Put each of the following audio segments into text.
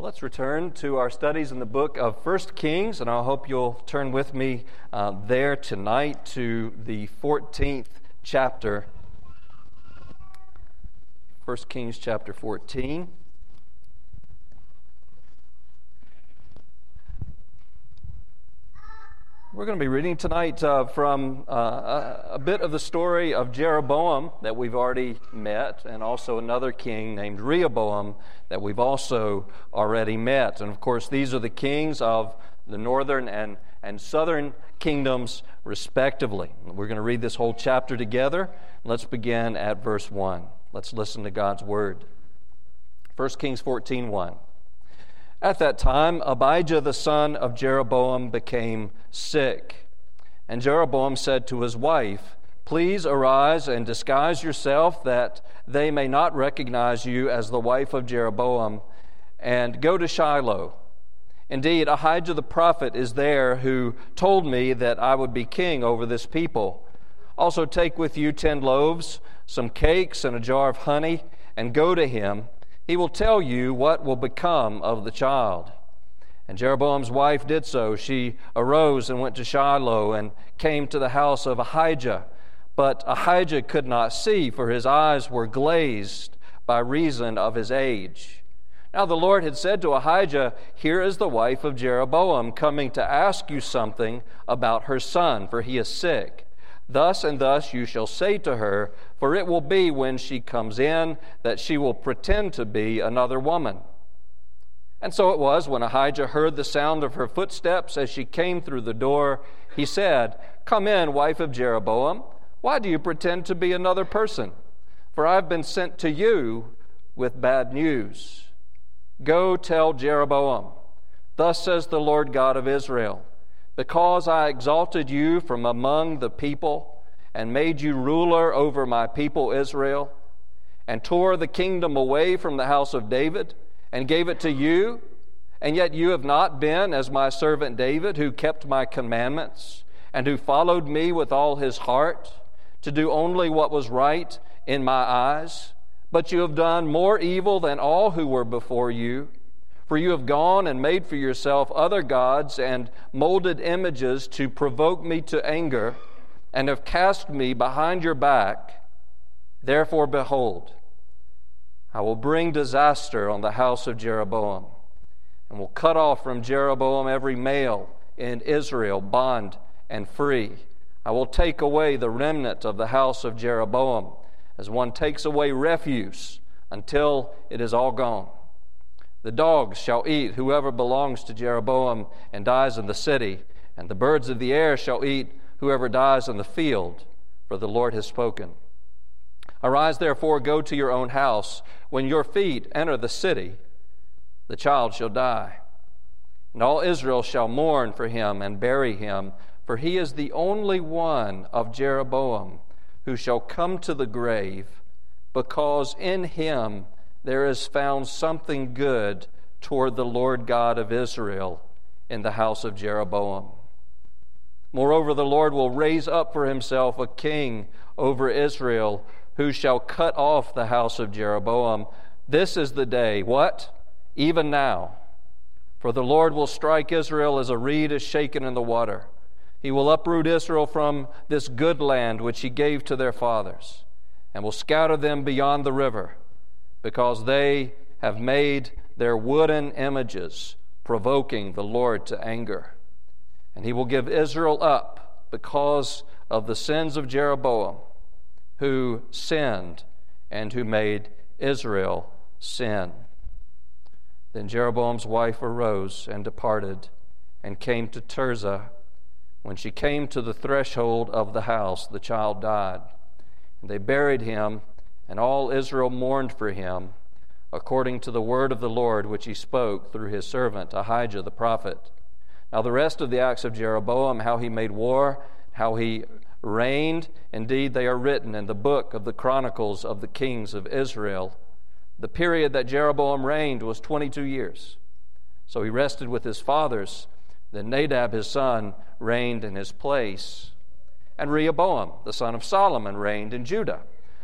Well, let's return to our studies in the book of 1 Kings, and I hope you'll turn with me there tonight to the 14th chapter. 1 Kings chapter 14. We're going to be reading tonight from a bit of the story of Jeroboam that we've already met, and also another king named Rehoboam that we've also already met. And of course, these are the kings of the northern and southern kingdoms, respectively. We're going to read this whole chapter together. Let's begin at verse 1. Let's listen to God's word. 1 Kings 14:1. At that time, Abijah the son of Jeroboam became sick. And Jeroboam said to his wife, "Please arise and disguise yourself, that they may not recognize you as the wife of Jeroboam, and go to Shiloh. Indeed, Ahijah the prophet is there, who told me that I would be king over this people. Also take with you 10 loaves, some cakes, and a jar of honey, and go to him. He will tell you what will become of the child." And Jeroboam's wife did so. She arose and went to Shiloh and came to the house of Ahijah. But Ahijah could not see, for his eyes were glazed by reason of his age. Now the Lord had said to Ahijah, "Here is the wife of Jeroboam coming to ask you something about her son, for he is sick. Thus and thus you shall say to her, for it will be when she comes in that she will pretend to be another woman." And so it was, when Ahijah heard the sound of her footsteps as she came through the door, he said, "Come in, wife of Jeroboam. Why do you pretend to be another person? For I have been sent to you with bad news. Go tell Jeroboam, thus says the Lord God of Israel, because I exalted you from among the people and made you ruler over my people Israel, and tore the kingdom away from the house of David and gave it to you, and yet you have not been as my servant David, who kept my commandments and who followed me with all his heart, to do only what was right in my eyes. But you have done more evil than all who were before you. For you have gone and made for yourself other gods and molded images to provoke me to anger, and have cast me behind your back. Therefore, behold, I will bring disaster on the house of Jeroboam, and will cut off from Jeroboam every male in Israel, bond and free. I will take away the remnant of the house of Jeroboam, as one takes away refuse, until it is all gone. The dogs shall eat whoever belongs to Jeroboam and dies in the city, and the birds of the air shall eat whoever dies in the field, for the Lord has spoken. Arise, therefore, go to your own house. When your feet enter the city, the child shall die. And all Israel shall mourn for him and bury him, for he is the only one of Jeroboam who shall come to the grave, because in him there is found something good toward the Lord God of Israel in the house of Jeroboam. Moreover, the Lord will raise up for himself a king over Israel, who shall cut off the house of Jeroboam. This is the day, what? Even now. For the Lord will strike Israel as a reed is shaken in the water. He will uproot Israel from this good land which he gave to their fathers, and will scatter them beyond the river, because they have made their wooden images, provoking the Lord to anger. And he will give Israel up because of the sins of Jeroboam, who sinned and who made Israel sin." Then Jeroboam's wife arose and departed and came to Tirzah. When she came to the threshold of the house, the child died. And they buried him, and all Israel mourned for him, according to the word of the Lord which he spoke through his servant Ahijah the prophet. Now the rest of the acts of Jeroboam, how he made war, how he reigned, indeed they are written in the book of the Chronicles of the kings of Israel. The period that Jeroboam reigned was 22 years. So he rested with his fathers. Then Nadab his son reigned in his place. And Rehoboam the son of Solomon reigned in Judah.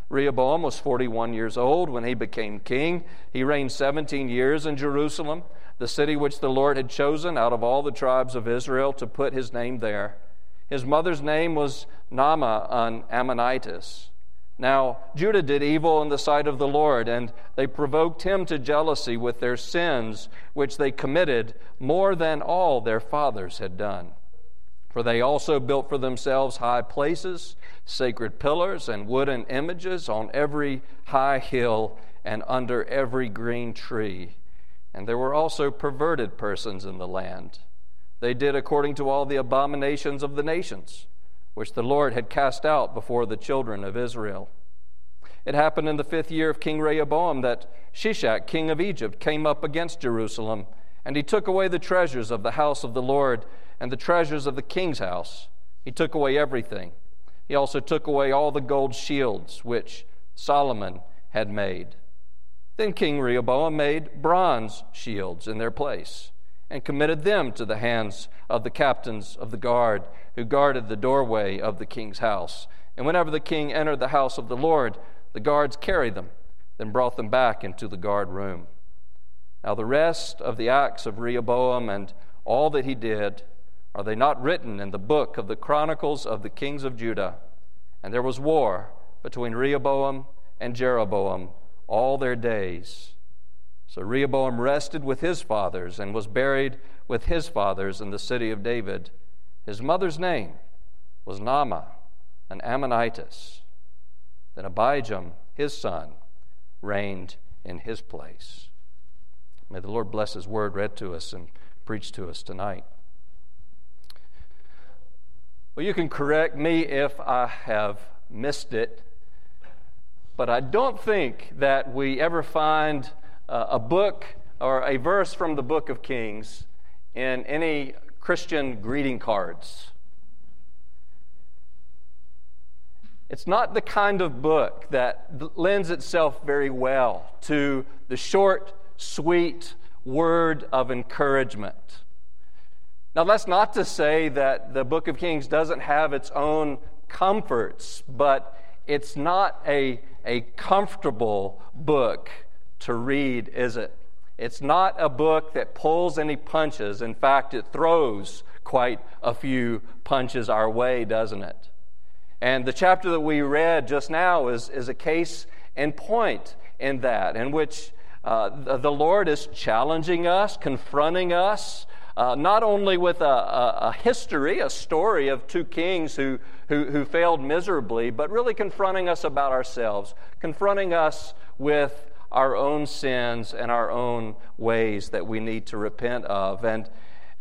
Rehoboam was 41 years old when he became king. He reigned 17 years in Jerusalem, the city which the Lord had chosen out of all the tribes of Israel to put his name there. His mother's name was Naamah, an Ammonitess. Now Judah did evil in the sight of the Lord, and they provoked him to jealousy with their sins, which they committed more than all their fathers had done. For they also built for themselves high places, sacred pillars, and wooden images on every high hill and under every green tree. And there were also perverted persons in the land. They did according to all the abominations of the nations, which the Lord had cast out before the children of Israel. It happened in the 5th year of King Rehoboam that Shishak, king of Egypt, came up against Jerusalem, and he took away the treasures of the house of the Lord and the treasures of the king's house. He took away everything. He also took away all the gold shields which Solomon had made. Then King Rehoboam made bronze shields in their place, and committed them to the hands of the captains of the guard who guarded the doorway of the king's house. And whenever the king entered the house of the Lord, the guards carried them, then brought them back into the guard room. Now the rest of the acts of Rehoboam and all that he did, are they not written in the book of the Chronicles of the kings of Judah? And there was war between Rehoboam and Jeroboam all their days. So Rehoboam rested with his fathers and was buried with his fathers in the city of David. His mother's name was Naamah, an Ammonitess. Then Abijam, his son, reigned in his place. May the Lord bless his word read to us and preached to us tonight. Well, you can correct me if I have missed it, but I don't think that we ever find a book or a verse from the book of Kings in any Christian greeting cards. It's not the kind of book that lends itself very well to the short, sweet word of encouragement. Now, that's not to say that the book of Kings doesn't have its own comforts, but it's not a comfortable book to read, is it? It's not a book that pulls any punches. In fact, it throws quite a few punches our way, doesn't it? And the chapter that we read just now is a case in point in that, in which the Lord is challenging us, confronting us, not only with a history, a story of two kings who failed miserably, but really confronting us about ourselves, confronting us with our own sins and our own ways that we need to repent of. And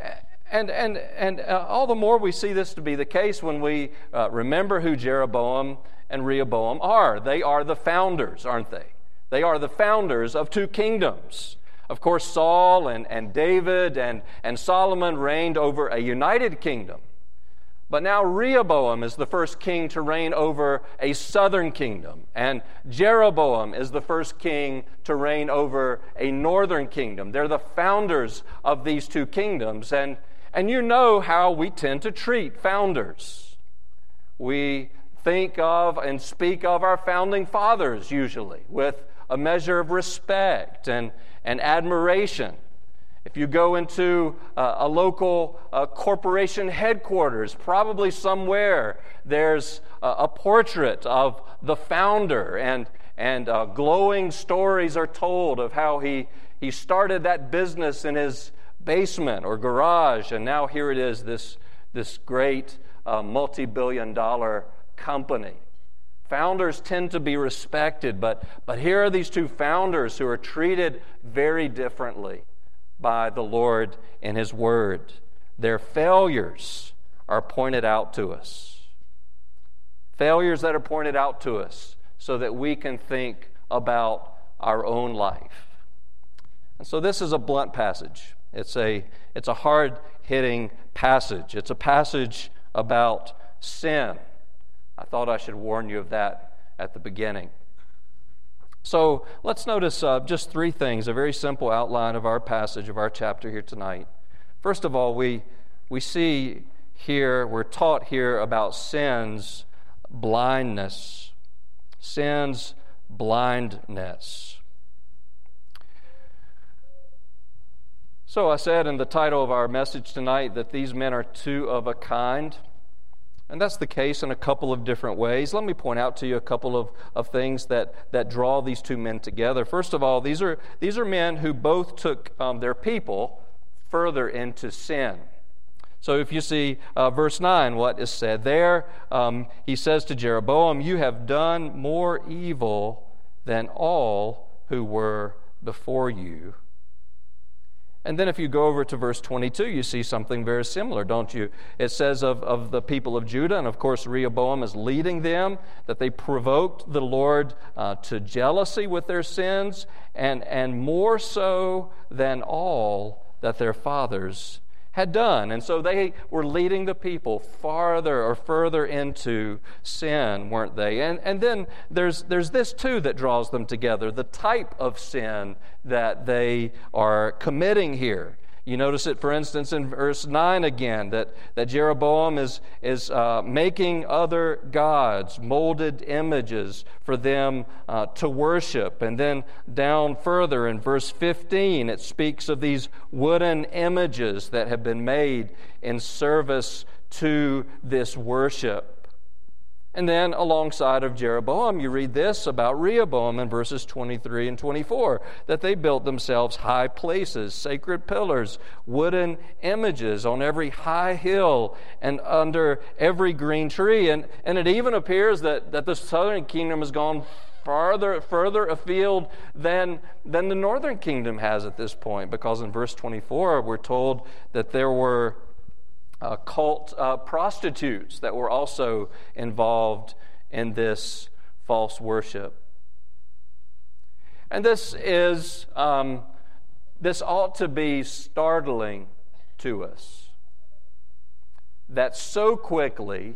all the more we see this to be the case when we remember who Jeroboam and Rehoboam are. They are the founders, aren't they? They are the founders of two kingdoms. Of course, Saul and David and Solomon reigned over a united kingdom. But now Rehoboam is the first king to reign over a southern kingdom, and Jeroboam is the first king to reign over a northern kingdom. They're the founders of these two kingdoms, and you know how we tend to treat founders. We think of and speak of our founding fathers usually with a measure of respect and admiration. If you go into a local corporation headquarters, probably somewhere there's a portrait of the founder, and glowing stories are told of how he started that business in his basement or garage, and now here it is, this great multi-billion-dollar company. Founders tend to be respected, but here are these two founders who are treated very differently by the Lord in His Word. Their failures are pointed out to us. Failures that are pointed out to us so that we can think about our own life. And so this is a blunt passage. It's a hard-hitting passage. It's a passage about sin. I thought I should warn you of that at the beginning. So let's notice just three things, a very simple outline of our passage, of our chapter here tonight. First of all, we see here, we're taught here about sin's blindness. Sin's blindness. So I said in the title of our message tonight that these men are two of a kind. And that's the case in a couple of different ways. Let me point out to you a couple of things that draw these two men together. First of all, these are men who both took their people further into sin. So if you see verse 9, what is said there, he says to Jeroboam, "You have done more evil than all who were before you." And then if you go over to verse 22, you see something very similar, don't you? It says of the people of Judah, and of course Rehoboam is leading them, that they provoked the Lord to jealousy with their sins, and more so than all that their fathers had done. And so they were leading the people further into sin, weren't they? And then there's this too that draws them together, the type of sin that they are committing here. You notice it, for instance, in verse 9 again, that Jeroboam is making other gods, molded images for them to worship. And then down further in verse 15, it speaks of these wooden images that have been made in service to this worship. And then alongside of Jeroboam, you read this about Rehoboam in verses 23 and 24, that they built themselves high places, sacred pillars, wooden images on every high hill and under every green tree. And it even appears that the southern kingdom has gone further afield than the northern kingdom has at this point, because in verse 24 we're told that there were cult prostitutes that were also involved in this false worship. And this ought to be startling to us, that so quickly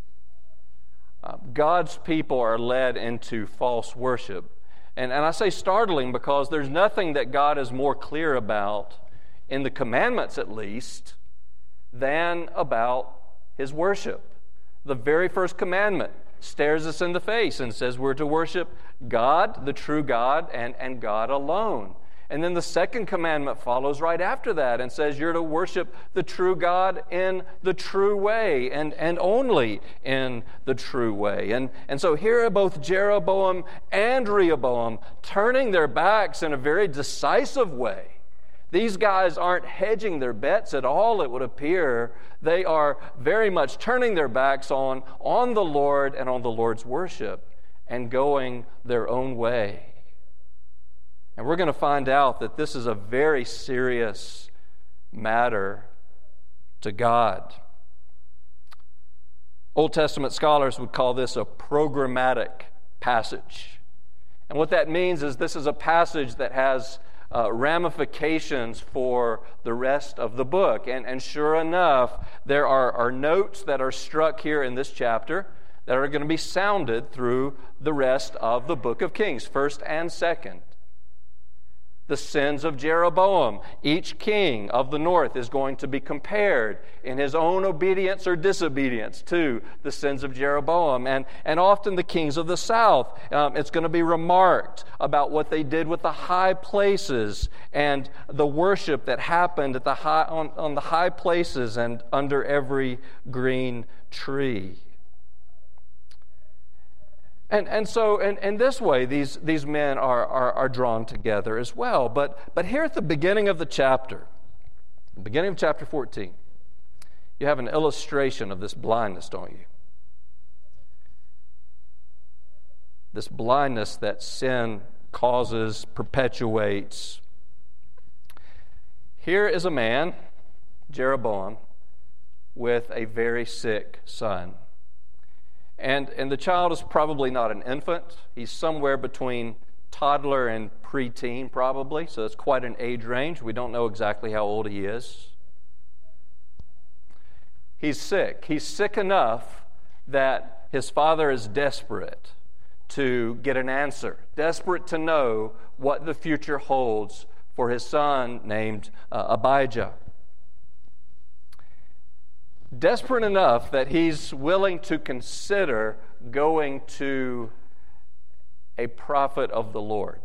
God's people are led into false worship. And I say startling because there's nothing that God is more clear about, in the commandments at least, than about His worship. The very first commandment stares us in the face and says we're to worship God, the true God, and God alone. And then the second commandment follows right after that and says you're to worship the true God in the true way and only in the true way. And so here are both Jeroboam and Rehoboam turning their backs in a very decisive way. These guys aren't hedging their bets at all, it would appear. They are very much turning their backs on the Lord and on the Lord's worship and going their own way. And we're going to find out that this is a very serious matter to God. Old Testament scholars would call this a programmatic passage. And what that means is this is a passage that has ramifications for the rest of the book. And sure enough, there are notes that are struck here in this chapter that are going to be sounded through the rest of the book of Kings, 1st and 2nd. The sins of Jeroboam. Each king of the north is going to be compared in his own obedience or disobedience to the sins of Jeroboam. And often the kings of the south, it's going to be remarked about what they did with the high places and the worship that happened at on the high places and under every green tree. And so in this way, these men are drawn together as well. But here at the beginning of the chapter, beginning of chapter 14, you have an illustration of this blindness, don't you? This blindness that sin causes, perpetuates. Here is a man, Jeroboam, with a very sick son. And the child is probably not an infant. He's somewhere between toddler and preteen probably, so it's quite an age range. We don't know exactly how old he is. He's sick. He's sick enough that his father is desperate to get an answer, desperate to know what the future holds for his son named Abijah. Desperate enough that he's willing to consider going to a prophet of the Lord.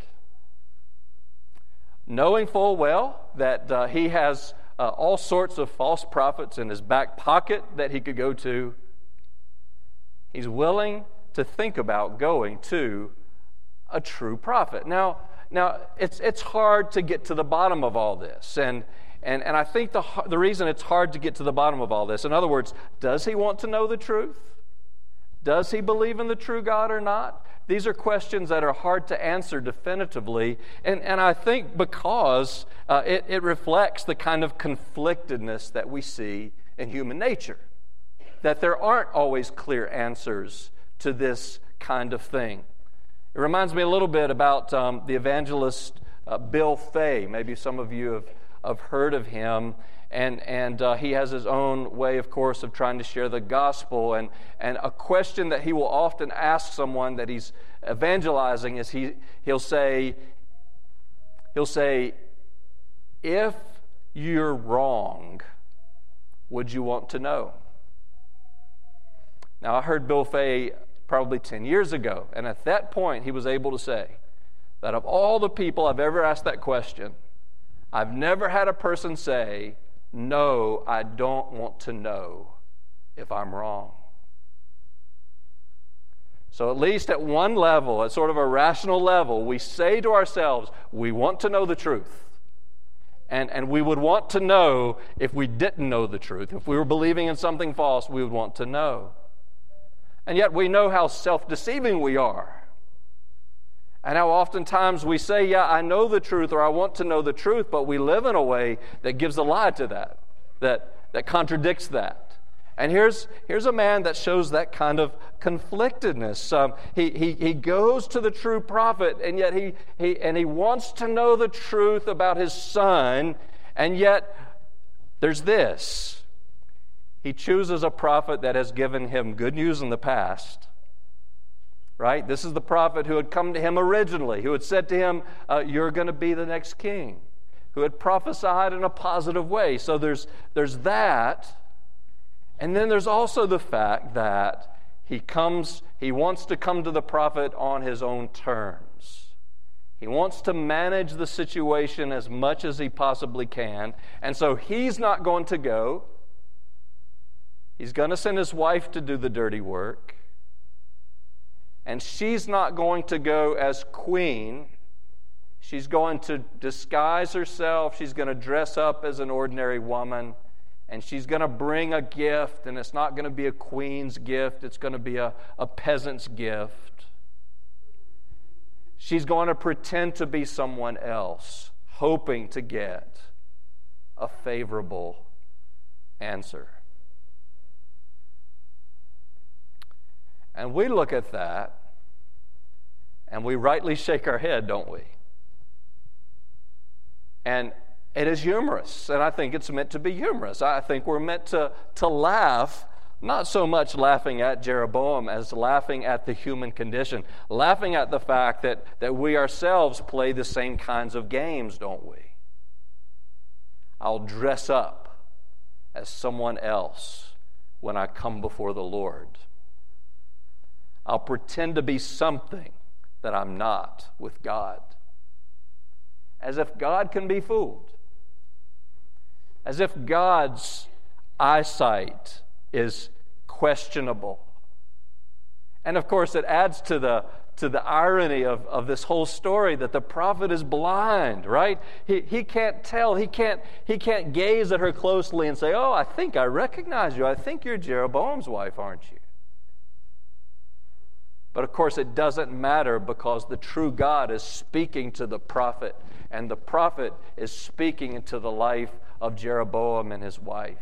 Knowing full well that he has all sorts of false prophets in his back pocket that he could go to, he's willing to think about going to a true prophet. Now it's hard to get to the bottom of all this, and I think the reason it's hard to get to the bottom of all this, in other words, does he want to know the truth? Does he believe in the true God or not? These are questions that are hard to answer definitively, and I think because it reflects the kind of conflictedness that we see in human nature, that there aren't always clear answers to this kind of thing. It reminds me a little bit about the evangelist Bill Fay. Maybe some of you have heard of him. And he has his own way, of course, of trying to share the gospel. And a question that he will often ask someone that he's evangelizing is he'll say, if you're wrong, would you want to know? Now, I heard Bill Fay probably 10 years ago, and at that point he was able to say that of all the people I've ever asked that question, I've never had a person say, no, I don't want to know if I'm wrong. So at least at one level, at sort of a rational level, we say to ourselves, we want to know the truth. And we would want to know if we didn't know the truth. If we were believing in something false, we would want to know. And yet we know how self-deceiving we are. And how oftentimes we say, yeah, I know the truth, or I want to know the truth, but we live in a way that gives a lie to that contradicts that. And here's a man that shows that kind of conflictedness. He goes to the true prophet, and yet he wants to know the truth about his son, and yet there's this. He chooses a prophet that has given him good news in the past. Right? This is the prophet who had come to him originally, who had said to him, you're going to be the next king, who had prophesied in a positive way. So there's that. And then there's also the fact that he wants to come to the prophet on his own terms. He wants to manage the situation as much as he possibly can. And so he's not going to go. He's going to send his wife to do the dirty work. And she's not going to go as queen. She's going to disguise herself. She's going to dress up as an ordinary woman. And she's going to bring a gift. And it's not going to be a queen's gift. It's going to be a peasant's gift. She's going to pretend to be someone else, hoping to get a favorable answer. And we look at that, and we rightly shake our head, don't we? And it is humorous, and I think it's meant to be humorous. I think we're meant to laugh, not so much laughing at Jeroboam as laughing at the human condition, laughing at the fact that we ourselves play the same kinds of games, don't we? I'll dress up as someone else when I come before the Lord. I'll pretend to be something that I'm not with God. As if God can be fooled. As if God's eyesight is questionable. And of course, it adds to the irony of this whole story that the prophet is blind, right? He can't tell. He can't gaze at her closely and say, oh, I think I recognize you. I think you're Jeroboam's wife, aren't you? But of course, it doesn't matter because the true God is speaking to the prophet, and the prophet is speaking into the life of Jeroboam and his wife.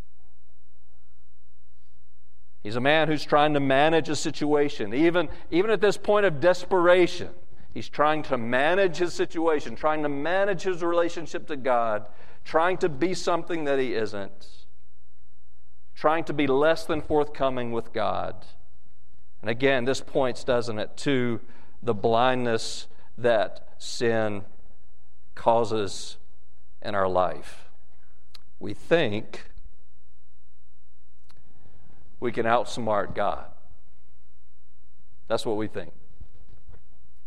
He's a man who's trying to manage a situation. Even at this point of desperation, he's trying to manage his situation, trying to manage his relationship to God, trying to be something that he isn't, trying to be less than forthcoming with God. And again, this points, doesn't it, to the blindness that sin causes in our life. We think we can outsmart God. That's what we think.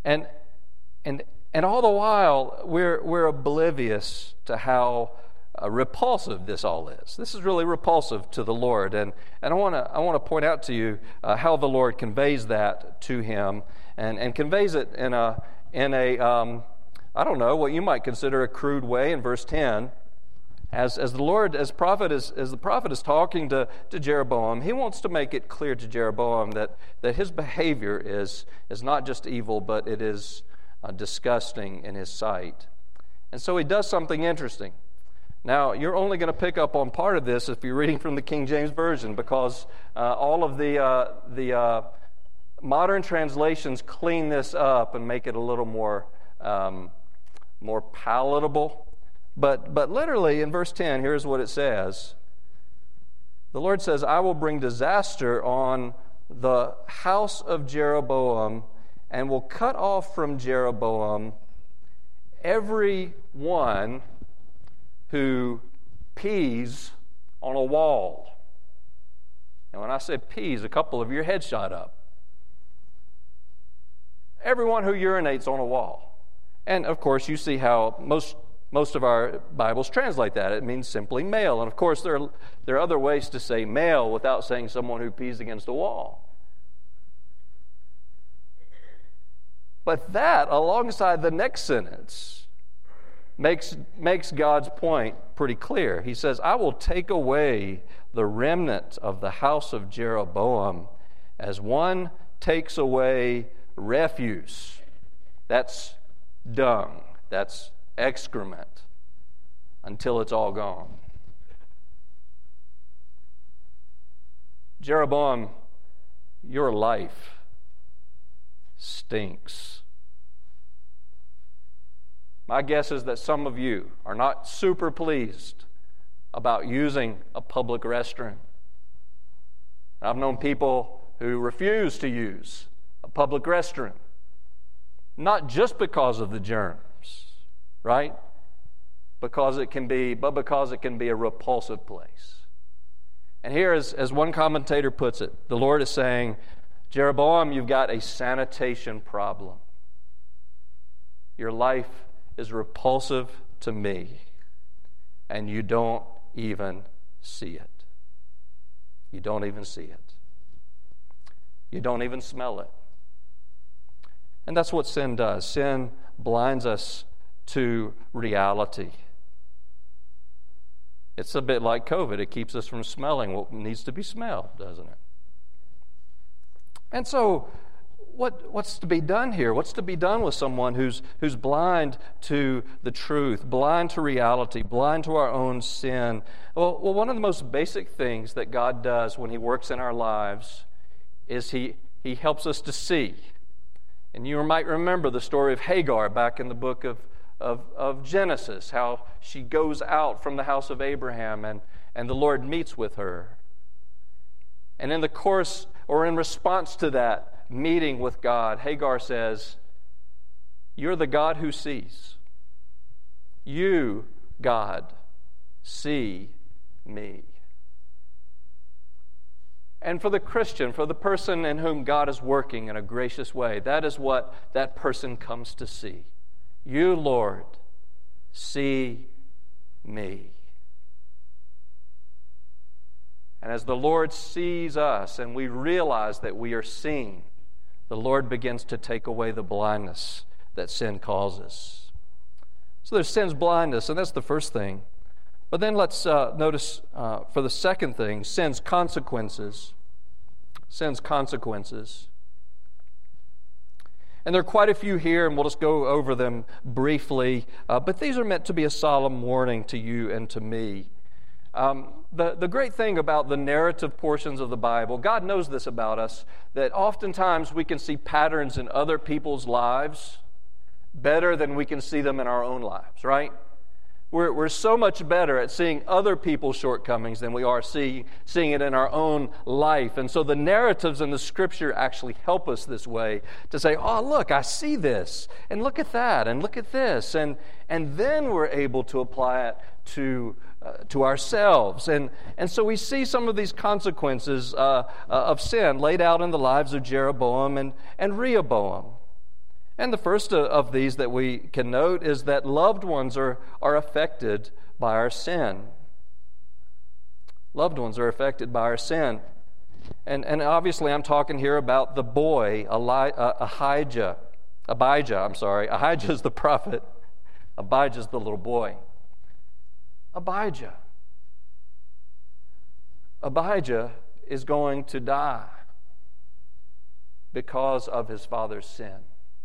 And all the while, we're oblivious to how repulsive this all is. This is really repulsive to the Lord, and I want to point out to you how the Lord conveys that to him, and conveys it in a I don't know, what you might consider a crude way in verse 10. As the prophet is talking to Jeroboam, he wants to make it clear to Jeroboam that his behavior is not just evil, but it is disgusting in his sight. And so he does something interesting. Now, you're only going to pick up on part of this if you're reading from the King James Version, because all of the modern translations clean this up and make it a little more palatable. But literally in verse 10, here's what it says. The Lord says, I will bring disaster on the house of Jeroboam and will cut off from Jeroboam every one who pees on a wall. And when I say pees, a couple of your heads shot up. Everyone who urinates on a wall. And of course, you see how most of our Bibles translate that. It means simply male. And of course, there are other ways to say male without saying someone who pees against a wall. But that, alongside the next sentence, makes God's point pretty clear. He says, I will take away the remnant of the house of Jeroboam as one takes away refuse. That's dung. That's excrement, until it's all gone. Jeroboam, your life stinks. My guess is that some of you are not super pleased about using a public restroom. I've known people who refuse to use a public restroom, not just because of the germs, right? Because it can be a repulsive place. And here, as one commentator puts it, the Lord is saying, Jeroboam, you've got a sanitation problem. Your life is repulsive to me, and you don't even see it. You don't even see it. You don't even smell it. And that's what sin does. Sin blinds us to reality. It's a bit like COVID. It keeps us from smelling what needs to be smelled, doesn't it? And so, what's to be done here? What's to be done with someone who's blind to the truth, blind to reality, blind to our own sin? Well, one of the most basic things that God does when He works in our lives is He helps us to see. And you might remember the story of Hagar back in the book of Genesis, how she goes out from the house of Abraham and the Lord meets with her. And in the course, or in response to that meeting with God, Hagar says, you're the God who sees. You, God, see me. And for the Christian, for the person in whom God is working in a gracious way, that is what that person comes to see. You, Lord, see me. And as the Lord sees us and we realize that we are seen, the Lord begins to take away the blindness that sin causes. So there's sin's blindness, and that's the first thing. But then let's notice for the second thing, sin's consequences. Sin's consequences. And there are quite a few here, and we'll just go over them briefly. But these are meant to be a solemn warning to you and to me. The great thing about the narrative portions of the Bible, God knows this about us, that oftentimes we can see patterns in other people's lives better than we can see them in our own lives, right? We're so much better at seeing other people's shortcomings than we are seeing it in our own life. And so the narratives in the Scripture actually help us this way to say, oh, look, I see this, and look at that, and look at this. And then we're able to apply it to ourselves. And so we see some of these consequences of sin laid out in the lives of Jeroboam and Rehoboam. And the first of these that we can note is that loved ones are affected by our sin. Loved ones are affected by our sin. And obviously I'm talking here about the boy, Ahijah. Ahijah is the prophet. Abijah is the little boy. Abijah is going to die because of his father's sin.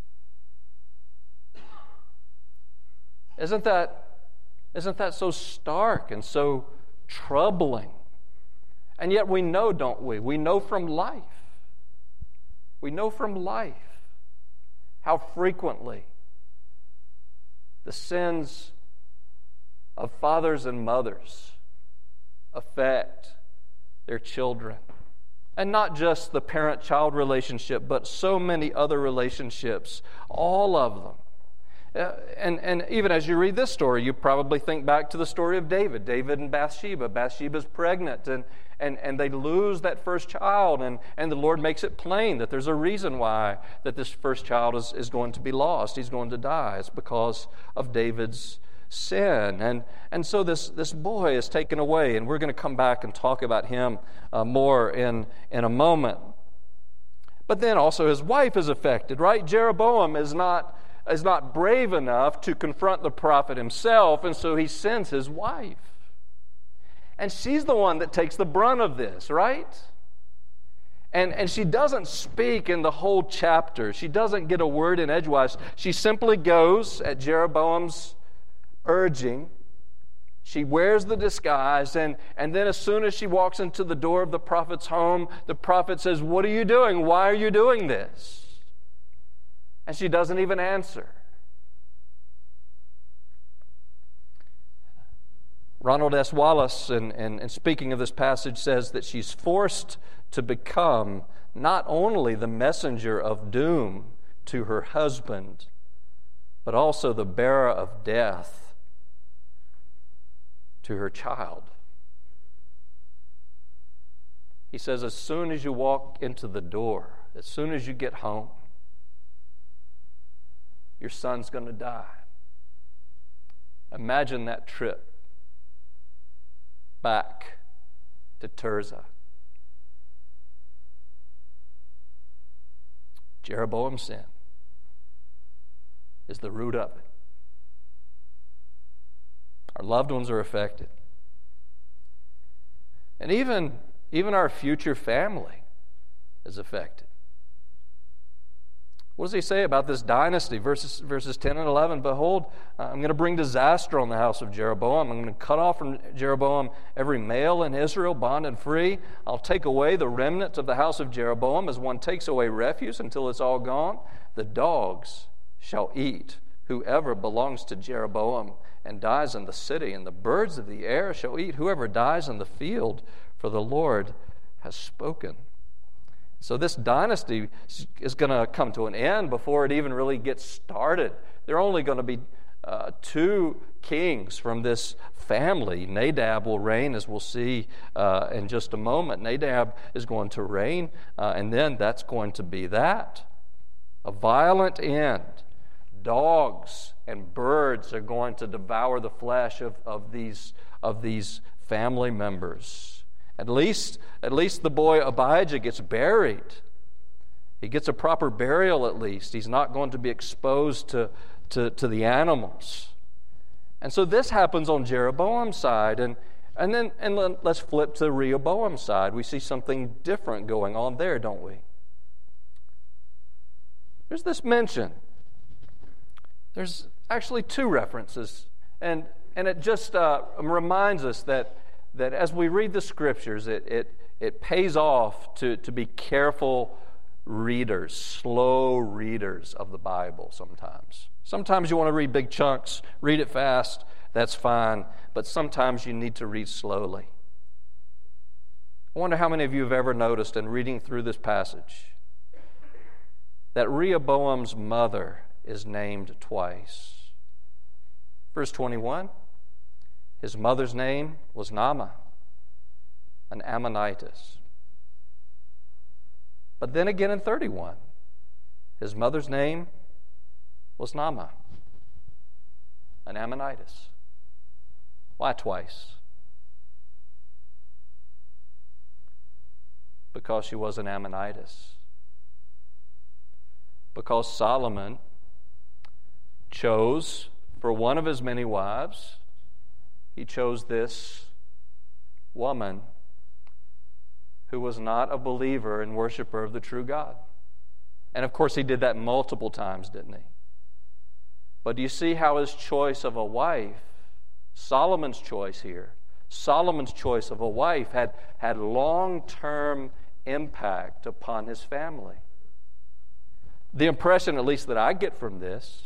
Isn't that so stark and so troubling? And yet we know, don't we? We know from life. We know from life how frequently the sins of fathers and mothers affect their children. And not just the parent-child relationship, but so many other relationships, all of them. And even as you read this story, you probably think back to the story of David and Bathsheba. Bathsheba's pregnant, and they lose that first child, and the Lord makes it plain that there's a reason why that this first child is going to be lost. He's going to die. It's because of David's sin. And so this boy is taken away, and we're going to come back and talk about him more in a moment. But then also his wife is affected, right? Jeroboam is not brave enough to confront the prophet himself, and so he sends his wife. And she's the one that takes the brunt of this, right? And she doesn't speak in the whole chapter. She doesn't get a word in edgewise. She simply goes at Jeroboam's urging. She wears the disguise, and then as soon as she walks into the door of the prophet's home, the prophet says, "What are you doing? Why are you doing this?" And she doesn't even answer. Ronald S. Wallace, in speaking of this passage, says that she's forced to become not only the messenger of doom to her husband, but also the bearer of death to her child. He says, as soon as you walk into the door, as soon as you get home, your son's going to die. Imagine that trip back to Tirzah. Jeroboam's sin is the root of it. Our loved ones are affected. And even our future family is affected. What does he say about this dynasty? Verses 10 and 11, "Behold, I'm going to bring disaster on the house of Jeroboam. I'm going to cut off from Jeroboam every male in Israel, bond and free. I'll take away the remnant of the house of Jeroboam as one takes away refuse until it's all gone. The dogs shall eat whoever belongs to Jeroboam and dies in the city, and the birds of the air shall eat whoever dies in the field, for the Lord has spoken." So this dynasty is going to come to an end before it even really gets started. There are only going to be two kings from this family. Nadab will reign, as we'll see in just a moment. Nadab is going to reign, and then that's going to be that. A violent end. Dogs and birds are going to devour the flesh of these family members. At least the boy Abijah gets buried. He gets a proper burial at least. He's not going to be exposed to the animals. And so this happens on Jeroboam's side. And then let's flip to Rehoboam's side. We see something different going on there, don't we? There's this mention. There's actually two references. And it just reminds us that as we read the Scriptures, it pays off to be careful readers, slow readers of the Bible sometimes. Sometimes you want to read big chunks, read it fast, that's fine, but sometimes you need to read slowly. I wonder how many of you have ever noticed in reading through this passage that Rehoboam's mother is named twice. Verse 21, his mother's name was Naamah, an Ammonitess. But then again in 31, his mother's name was Naamah, an Ammonitess. Why twice? Because she was an Ammonitess. Because Solomon chose, for one of his many wives, he chose this woman who was not a believer and worshiper of the true God. And of course, he did that multiple times, didn't he? But do you see how his choice of a wife, Solomon's choice here, Solomon's choice of a wife had long-term impact upon his family? The impression, at least that I get from this,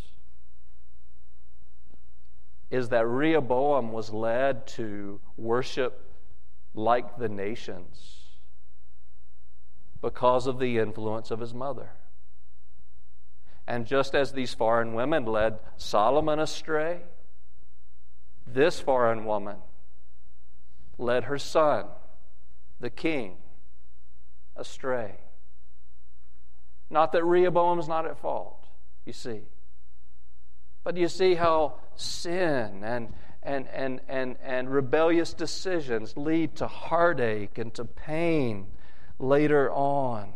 is that Rehoboam was led to worship like the nations because of the influence of his mother. And just as these foreign women led Solomon astray, this foreign woman led her son, the king, astray. Not that Rehoboam's not at fault, you see. But you see how sin and rebellious decisions lead to heartache and to pain later on.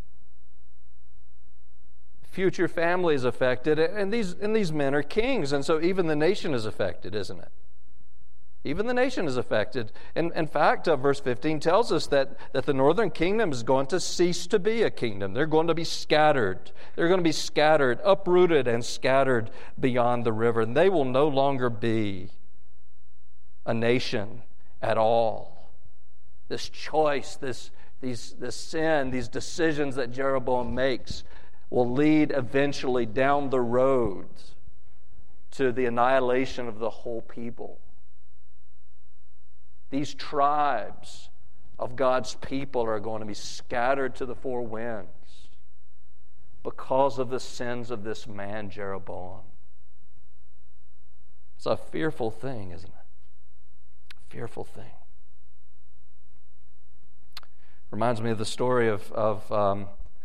Future family is affected, and these men are kings, and so even the nation is affected, isn't it? Even the nation is affected. And in fact, verse 15 tells us that the northern kingdom is going to cease to be a kingdom. They're going to be scattered. They're going to be scattered, uprooted and scattered beyond the river. And they will no longer be a nation at all. This choice, this sin, these decisions that Jeroboam makes will lead eventually down the road to the annihilation of the whole people. These tribes of God's people are going to be scattered to the four winds because of the sins of this man, Jeroboam. It's a fearful thing, isn't it? A fearful thing. Reminds me of the story from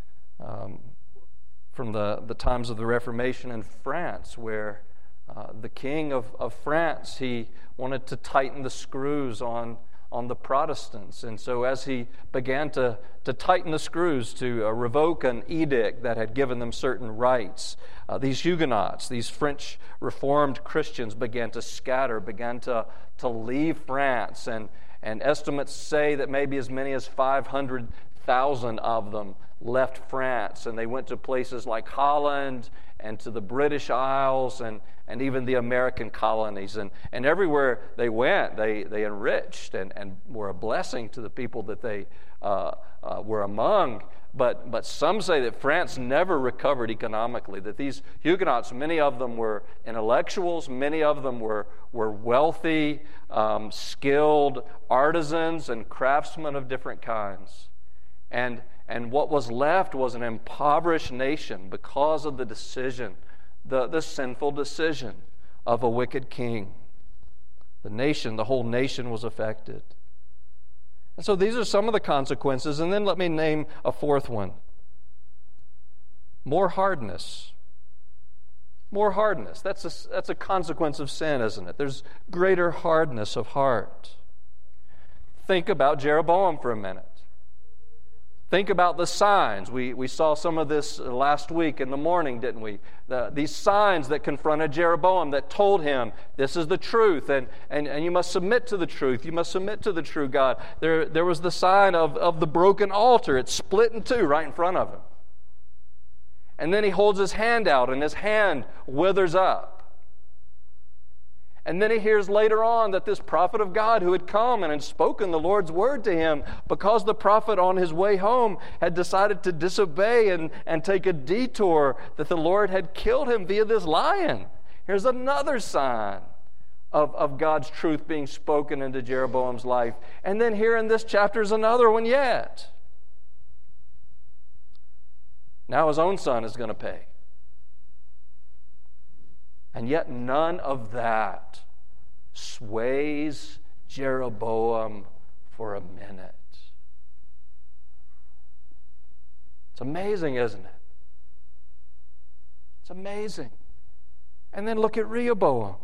the times of the Reformation in France, where the king of France, he wanted to tighten the screws on the Protestants. And so as he began to tighten the screws, to revoke an edict that had given them certain rights, these Huguenots, these French Reformed Christians began to scatter, began to leave France. And estimates say that maybe as many as 500,000 of them left France, and they went to places like Holland and to the British Isles and even the American colonies. And everywhere they went, they enriched and were a blessing to the people that they were among. But some say that France never recovered economically, that these Huguenots, many of them were intellectuals, many of them were wealthy, skilled artisans and craftsmen of different kinds. And what was left was an impoverished nation because of the decision, the sinful decision of a wicked king. The whole nation was affected. And so these are some of the consequences. And then let me name a fourth one. More hardness. More hardness. That's a consequence of sin, isn't it? There's greater hardness of heart. Think about Jeroboam for a minute. Think about the signs. We saw some of this last week in the morning, didn't we? These signs that confronted Jeroboam, that told him, this is the truth, and you must submit to the truth. You must submit to the true God. There was the sign of the broken altar. It's split in two right in front of him. And then he holds his hand out, and his hand withers up. And then he hears later on that this prophet of God who had come and had spoken the Lord's word to him, because the prophet on his way home had decided to disobey and take a detour, that the Lord had killed him via this lion. Here's another sign of God's truth being spoken into Jeroboam's life. And then here in this chapter is another one yet. Now his own son is going to pay. And yet none of that sways Jeroboam for a minute. It's amazing, isn't it? It's amazing. And then look at Rehoboam.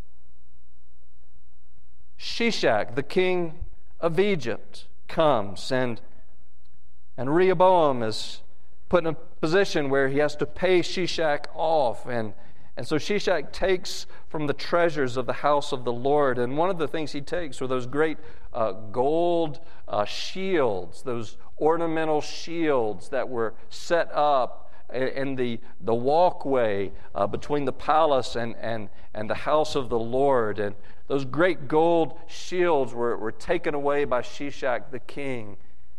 Shishak, the king of Egypt, comes, and Rehoboam is put in a position where he has to pay Shishak off, and so Shishak takes from the treasures of the house of the Lord, and one of the things he takes are those great gold shields, those ornamental shields that were set up in the walkway between the palace and the house of the Lord. And those great gold shields were taken away by Shishak the king.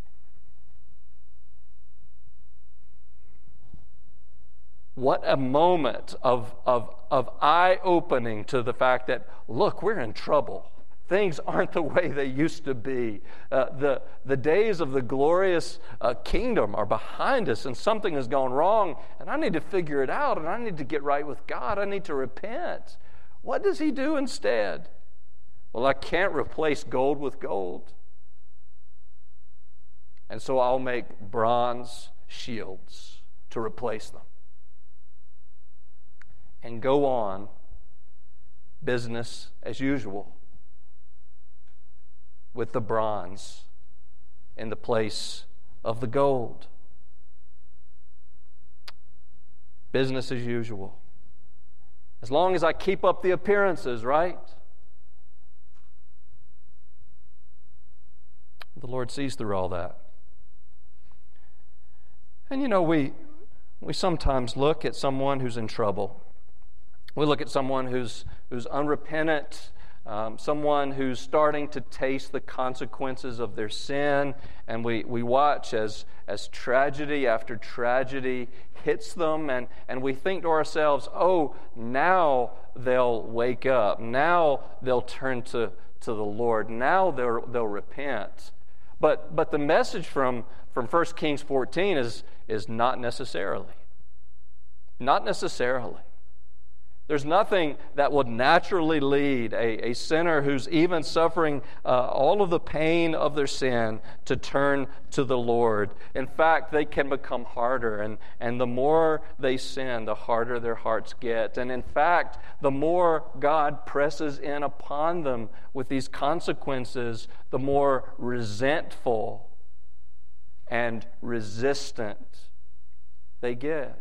What a moment of eye-opening to the fact that, look, we're in trouble. Things aren't the way they used to be. The days of the glorious kingdom are behind us, and something has gone wrong, and I need to figure it out, and I need to get right with God. I need to repent. What does he do instead? Well, I can't replace gold with gold. And so I'll make bronze shields to replace them. And go on business as usual with the bronze in the place of the gold. Business as usual. As long as I keep up the appearances, right? The Lord sees through all that. And we sometimes look at someone who's in trouble. We look at someone who's unrepentant, someone who's starting to taste the consequences of their sin, and we watch as tragedy after tragedy hits them, and we think to ourselves, oh, now they'll wake up, now they'll turn to the Lord, now they'll repent. But the message from 1 Kings 14 is not necessarily. Not necessarily. There's nothing that would naturally lead a sinner who's even suffering all of the pain of their sin to turn to the Lord. In fact, they can become harder, and the more they sin, the harder their hearts get. And in fact, the more God presses in upon them with these consequences, the more resentful and resistant they get.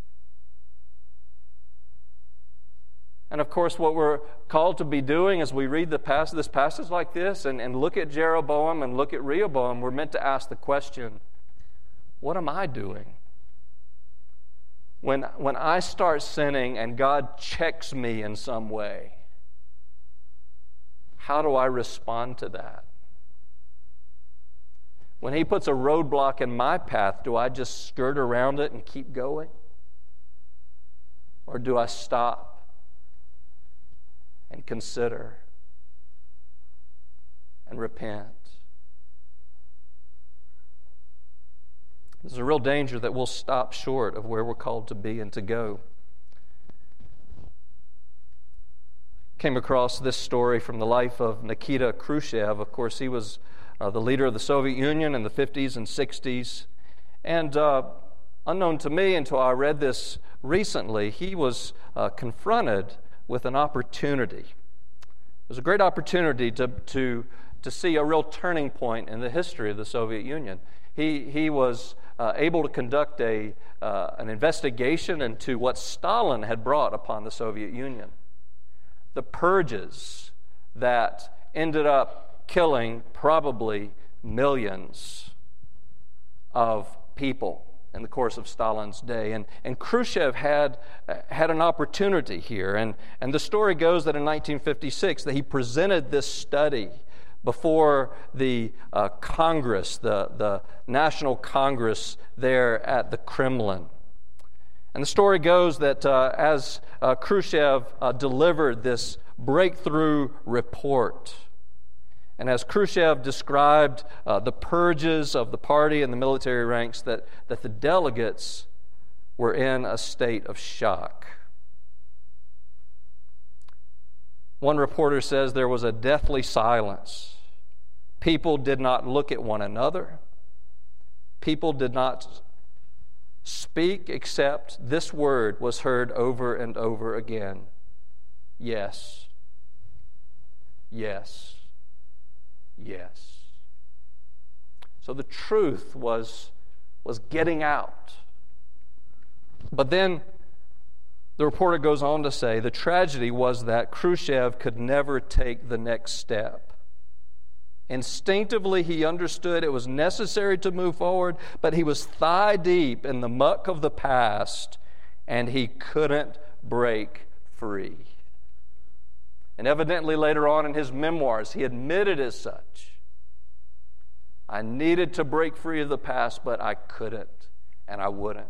And of course, what we're called to be doing as we read this passage like this and look at Jeroboam and look at Rehoboam, we're meant to ask the question, what am I doing? When I start sinning and God checks me in some way, how do I respond to that? When he puts a roadblock in my path, do I just skirt around it and keep going? Or do I stop and consider and repent? There's a real danger that we'll stop short of where we're called to be and to go. Came across this story from the life of Nikita Khrushchev. Of course, he was the leader of the Soviet Union in the 50s and 60s. And unknown to me until I read this recently, he was confronted with an opportunity. It was a great opportunity to see a real turning point in the history of the Soviet Union. He was able to conduct an investigation into what Stalin had brought upon the Soviet Union. The purges that ended up killing probably millions of people in the course of Stalin's day. And Khrushchev had an opportunity here. And the story goes that in 1956 that he presented this study before the Congress, the National Congress there at the Kremlin. And the story goes that as Khrushchev delivered this breakthrough report, and as Khrushchev described the purges of the party and the military ranks, that the delegates were in a state of shock. One reporter says there was a deathly silence. People did not look at one another. People did not speak except this word was heard over and over again: yes, yes, yes. So the truth was getting out. But then the reporter goes on to say the tragedy was that Khrushchev could never take the next step. Instinctively, he understood it was necessary to move forward, but he was thigh deep in the muck of the past, and he couldn't break free. And evidently later on in his memoirs, he admitted as such. I needed to break free of the past, but I couldn't, and I wouldn't.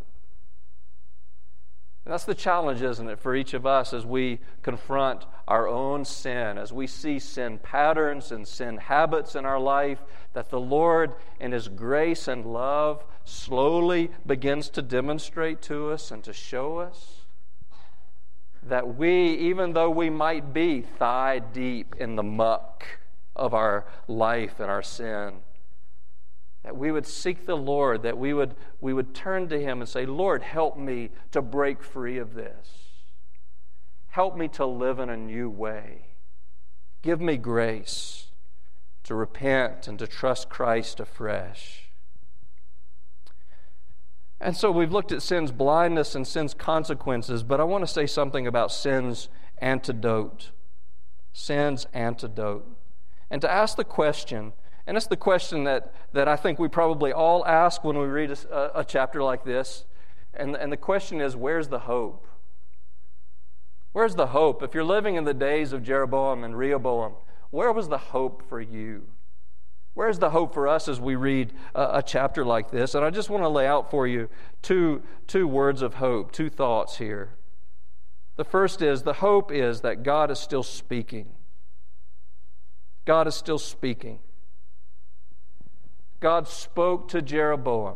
And that's the challenge, isn't it, for each of us as we confront our own sin, as we see sin patterns and sin habits in our life, that the Lord, in His grace and love, slowly begins to demonstrate to us and to show us that we, even though we might be thigh deep in the muck of our life and our sin, that we would seek the Lord, that we would turn to Him and say, Lord, help me to break free of this. Help me to live in a new way. Give me grace to repent and to trust Christ afresh. And so we've looked at sin's blindness and sin's consequences, but I want to say something about sin's antidote. Sin's antidote. And to ask the question, and it's the question that I think we probably all ask when we read a chapter like this. And the question is, where's the hope? Where's the hope? If you're living in the days of Jeroboam and Rehoboam, where was the hope for you? Where's the hope for us as we read a chapter like this? And I just want to lay out for you two words of hope, two thoughts here. The first is, the hope is that God is still speaking. God is still speaking. God spoke to Jeroboam.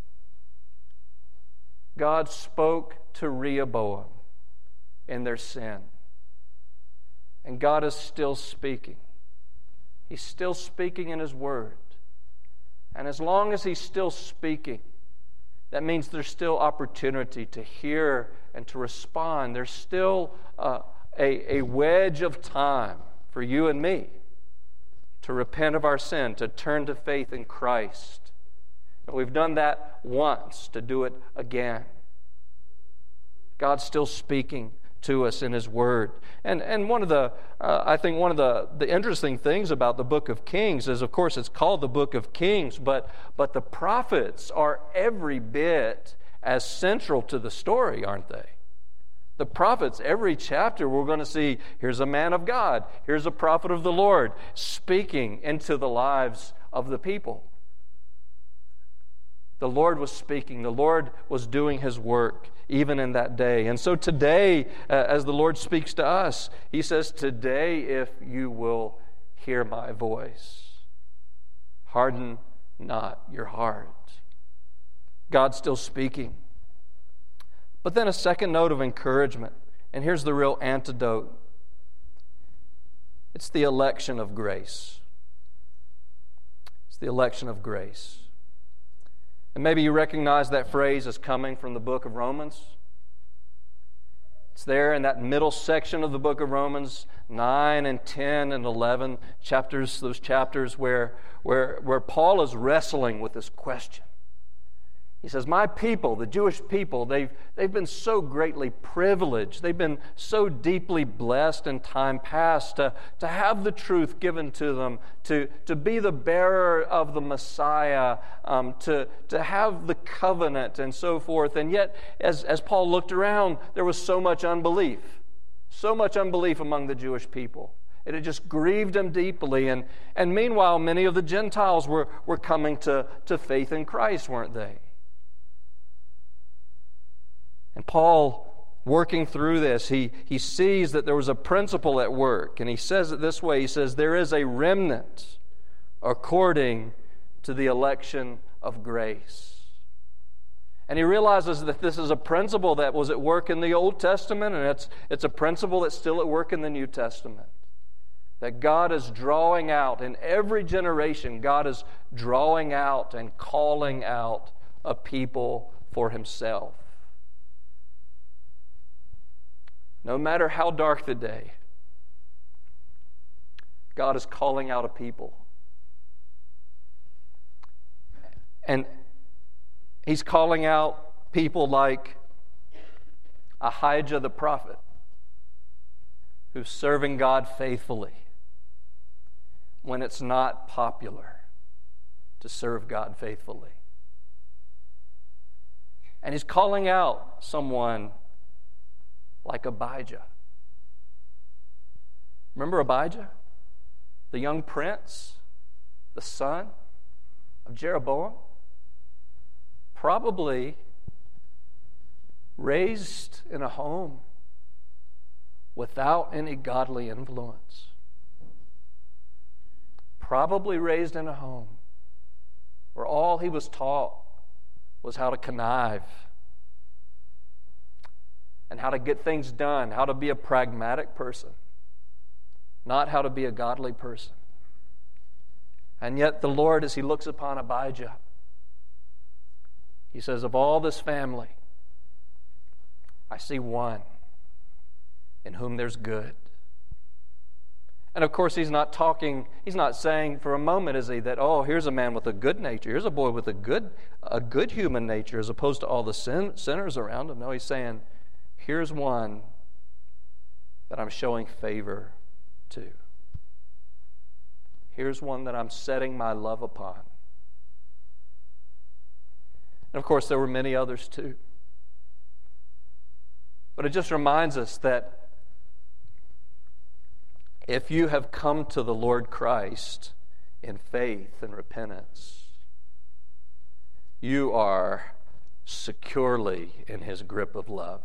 God spoke to Rehoboam in their sin. And God is still speaking. He's still speaking in His Word. And as long as He's still speaking, that means there's still opportunity to hear and to respond. There's still a wedge of time for you and me to repent of our sin, to turn to faith in Christ. And we've done that once, to do it again. God's still speaking to us in His Word. And one of the, I think one of the interesting things about the book of Kings is, of course, it's called the book of Kings, but the prophets are every bit as central to the story, aren't they? The prophets, every chapter we're going to see, here's a man of God, here's a prophet of the Lord speaking into the lives of the people. The Lord was speaking. The Lord was doing His work even in that day. And so today, as the Lord speaks to us, He says, today if you will hear my voice, harden not your heart. God's still speaking. But then a second note of encouragement, and here's the real antidote. It's the election of grace. It's the election of grace. And maybe you recognize that phrase as coming from the book of Romans. It's there in that middle section of the book of Romans, 9 and 10 and 11 chapters, those chapters where Paul is wrestling with this question. He says, my people, the Jewish people, they've been so greatly privileged. They've been so deeply blessed in time past to have the truth given to them, to be the bearer of the Messiah, to have the covenant and so forth. And yet, as Paul looked around, there was so much unbelief among the Jewish people. It had just grieved him deeply. And meanwhile, many of the Gentiles were coming to faith in Christ, weren't they? And Paul, working through this, he sees that there was a principle at work. And he says it this way. He says, there is a remnant according to the election of grace. And he realizes that this is a principle that was at work in the Old Testament, and it's a principle that's still at work in the New Testament. That God is drawing out, in every generation, God is drawing out and calling out a people for Himself. No matter how dark the day, God is calling out a people. And He's calling out people like Ahijah the prophet, who's serving God faithfully when it's not popular to serve God faithfully. And He's calling out someone like Abijah. Remember Abijah? The young prince, the son of Jeroboam? Probably raised in a home without any godly influence. Probably raised in a home where all he was taught was how to connive and how to get things done, how to be a pragmatic person, not how to be a godly person. And yet the Lord, as He looks upon Abijah, He says, of all this family, I see one in whom there's good. And of course, He's not saying for a moment, is He, that, oh, here's a man with a good nature. Here's a boy with a good human nature as opposed to all the sinners around him. No, He's saying, here's one that I'm showing favor to. Here's one that I'm setting my love upon. And of course, there were many others too. But it just reminds us that if you have come to the Lord Christ in faith and repentance, you are securely in His grip of love.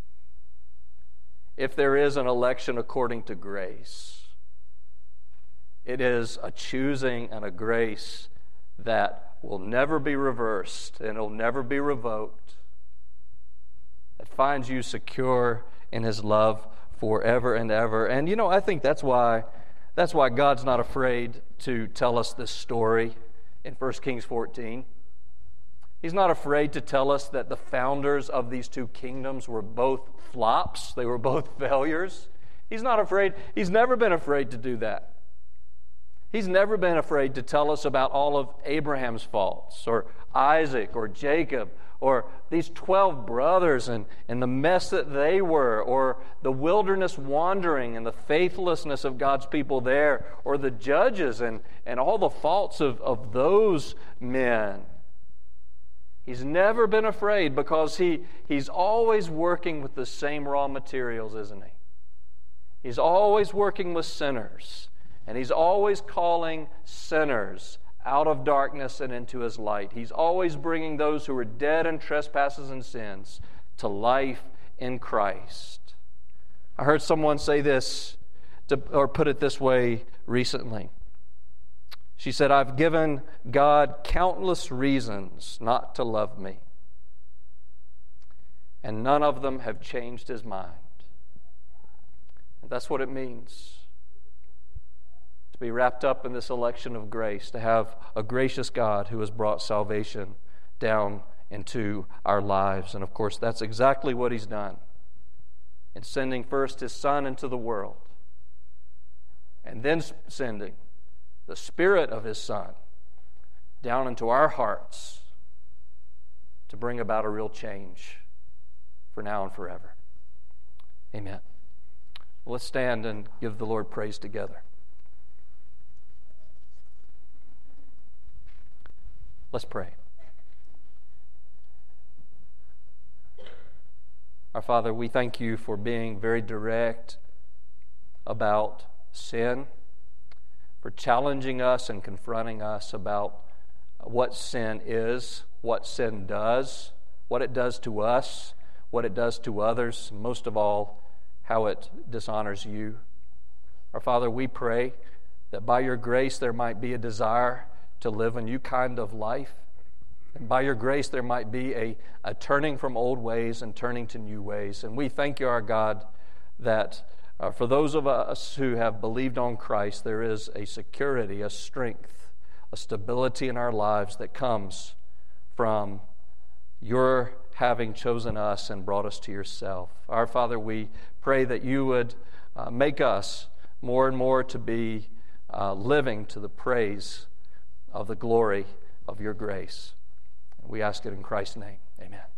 If there is an election according to grace, it is a choosing and a grace that will never be reversed and it'll never be revoked. That finds you secure in His love forever and ever. And I think that's why God's not afraid to tell us this story in 1 Kings 14. He's not afraid to tell us that the founders of these two kingdoms were both flops. They were both failures. He's not afraid. He's never been afraid to do that. He's never been afraid to tell us about all of Abraham's faults, or Isaac, or Jacob, or these 12 brothers and the mess that they were, or the wilderness wandering and the faithlessness of God's people there, or the judges and all the faults of those men. He's never been afraid because he's always working with the same raw materials, isn't He? He's always working with sinners. And He's always calling sinners out of darkness and into His light. He's always bringing those who are dead in trespasses and sins to life in Christ. I heard someone say this, or put it this way recently. She said, I've given God countless reasons not to love me, and none of them have changed His mind. And that's what it means to be wrapped up in this election of grace, to have a gracious God who has brought salvation down into our lives. And of course, that's exactly what He's done in sending first His Son into the world, and then sending the Spirit of His Son down into our hearts to bring about a real change for now and forever. Amen. Well, let's stand and give the Lord praise together. Let's pray. Our Father, we thank You for being very direct about sin, for challenging us and confronting us about what sin is, what sin does, what it does to us, what it does to others, and most of all, how it dishonors You. Our Father, we pray that by Your grace there might be a desire to live a new kind of life. And by Your grace there might be a turning from old ways and turning to new ways. And we thank You, our God, that for those of us who have believed on Christ, there is a security, a strength, a stability in our lives that comes from your having chosen us and brought us to yourself. Our Father, we pray that you would make us more and more to be living to the praise of the glory of your grace. We ask it in Christ's name. Amen.